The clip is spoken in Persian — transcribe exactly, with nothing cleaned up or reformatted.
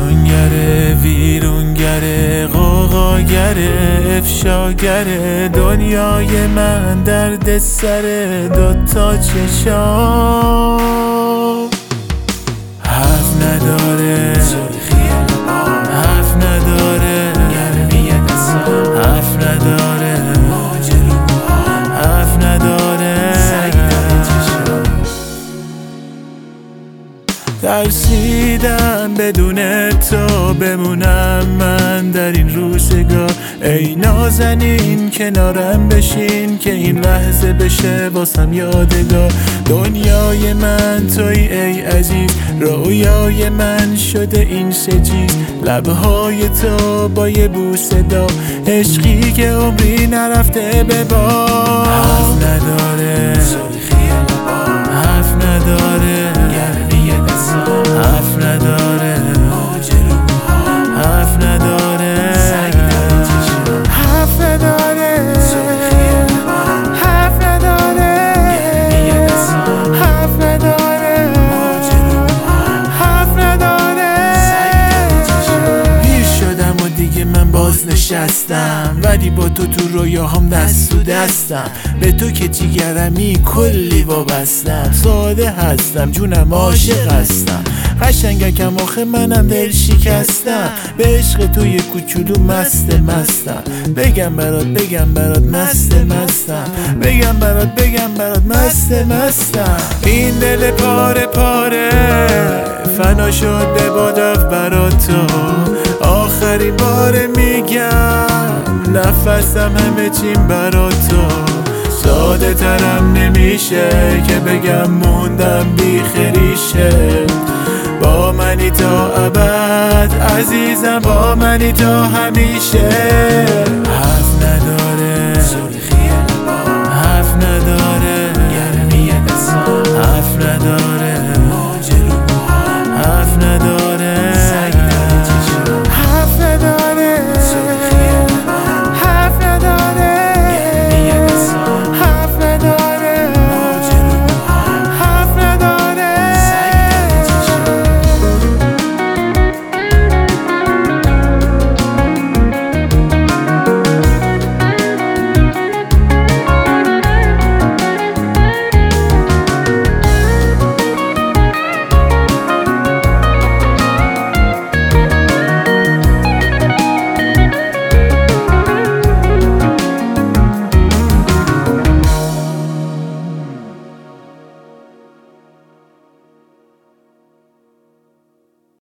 افسونگره، ویرونگره، غوغاگره، افشاگره، دنیای من درد سره دوتا چشام. حرف نداره، حرف نداره، حرف نداره، حرف نداره. ترسیدم بدون تو بمونم من در این روزگار. ای نازنین کنارم بشین که این لحظه بشه واسم یادگار. دنیای من توی ای عزیز، رویای من شده این سجیز. لبهای تو با یه بوسه دا، عشقی که عمری نرفته به بار. حرف نداره، حرف نداره، حرف نداره، حرف نداره، حرف نداره، حرف نداره، حرف نداره، حرف نداره. پیر شدم و دیگه من باز نشستم، ولی با تو تو رویاهام دست تو دستم. به تو که جیگرمی کلی وابستم. ساده هستم جونم عاشق هستم، قشنگکم آخه منم دل شکستم. به عشق تو یه کوچولو مست مستم. بگم برات بگم برات مست مستم. بگم برات بگم برات مست مستم. این دل پاره پاره فنا شد به بادف برات تو. آخرین بار میگم نفسم همه چیم برات تو. ساده ترم نمیشه که بگم موندم بی خریشه. با منی تا ابد عزیزم، با منی تا همیشه. حرف نداره،